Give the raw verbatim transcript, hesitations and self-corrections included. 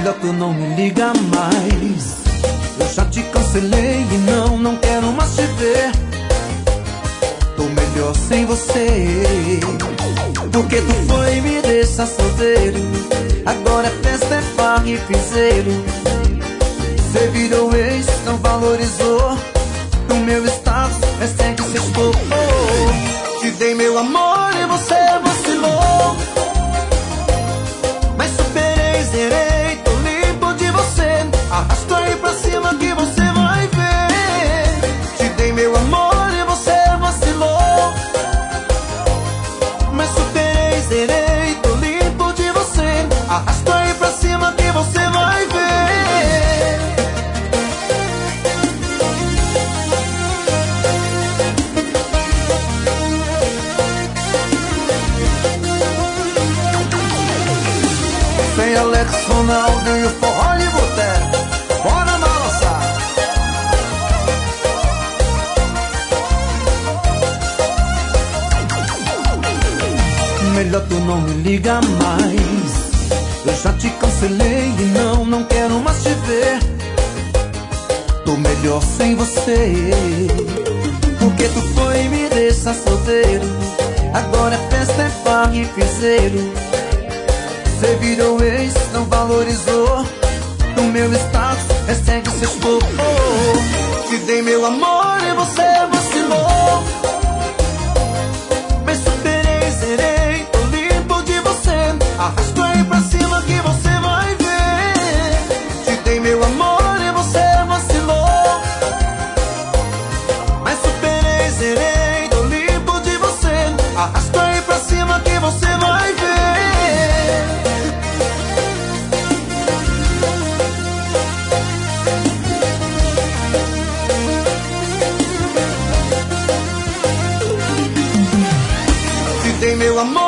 Melhor tu não me liga mais. Eu já te cancelei e não, não quero mais te ver. Tô melhor sem você, porque tu foi e me deixa solteiro. Agora é festa, é farra e piseiro. Cê virou ex, não valorizou o meu status, é sempre que cê expôs. Te dei meu amor e você vacilou, mas superei, zerei, tô limpo de você. Arrasta aí pra cima que você vai ver. Te dei meu amor e você vacilou, mas superei, zerei, tô limpo de você. Arrasta aí pra cima que você vai ver. Sem Alex, Ronaldo e o forró de boteco, bora balançar. Melhor tu não me liga mais. Eu já te cancelei e não, não quero mais te ver. Tô melhor sem você, porque tu foi e me deixa solteiro. Agora é festa, é farra e piseiro. Cê virou ex, não valorizou o meu status, é segue seus poucos. Te dei meu amor e você vacilou, mas superei, zerei, tô limpo de você. Arrasta aí pra cima que você vai ver. Te dei meu amor e você vacilou, mas superei, zerei, tô limpo de você. Arrasta aí pra cima que você vai ver. Te dei meu amor